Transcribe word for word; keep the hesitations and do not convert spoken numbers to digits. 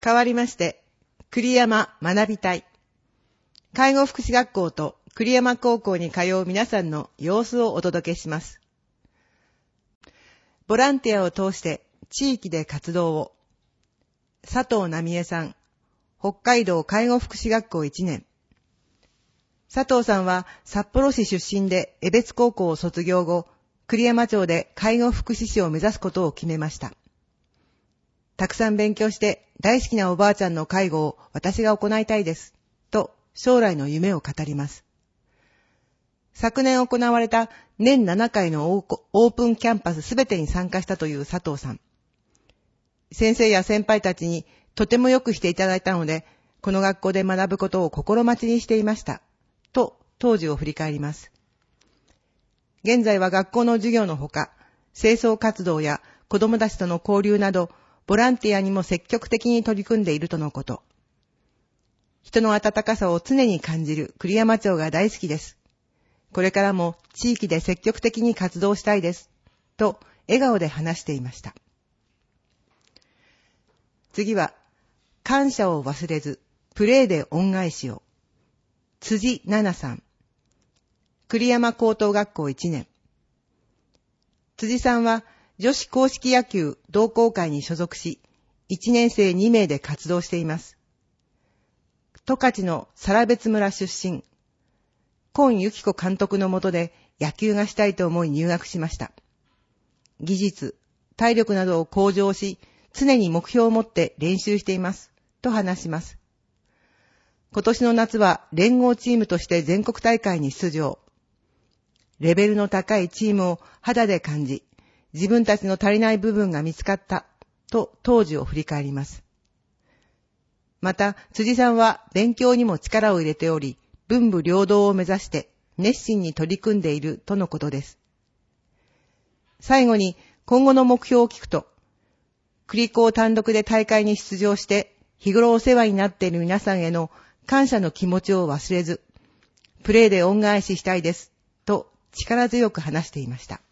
代わりまして、栗山学び隊、介護福祉学校と栗山高校に通う皆さんの様子をお届けします。ボランティアを通して地域で活動を。佐藤奈美恵さん、北海道介護福祉学校いちねん。佐藤さんは札幌市出身で江別高校を卒業後、栗山町で介護福祉士を目指すことを決めました。たくさん勉強して大好きなおばあちゃんの介護を私が行いたいです。と将来の夢を語ります。昨年行われた年ななかいのオープンキャンパスすべてに参加したという佐藤さん。先生や先輩たちにとてもよくしていただいたので、この学校で学ぶことを心待ちにしていました。と当時を振り返ります。現在は学校の授業のほか、清掃活動や子どもたちとの交流など、ボランティアにも積極的に取り組んでいるとのこと。人の温かさを常に感じる栗山町が大好きです。これからも地域で積極的に活動したいです。と笑顔で話していました。次は、感謝を忘れず、プレーで恩返しを。辻奈々さん。栗山高等学校いちねん。辻さんは女子硬式野球同好会に所属し、いちねんせいにめいで活動しています。十勝の更別村出身。今由紀子監督の下で野球がしたいと思い入学しました。技術、体力などを向上し、常に目標を持って練習しています。と話します。今年の夏は連合チームとして全国大会に出場。レベルの高いチームを肌で感じ、自分たちの足りない部分が見つかった。と当時を振り返ります。また、辻さんは勉強にも力を入れており、文武両道を目指して熱心に取り組んでいるとのことです。最後に今後の目標を聞くと、栗高単独で大会に出場して日頃お世話になっている皆さんへの感謝の気持ちを忘れず、プレーで恩返ししたいですと力強く話していました。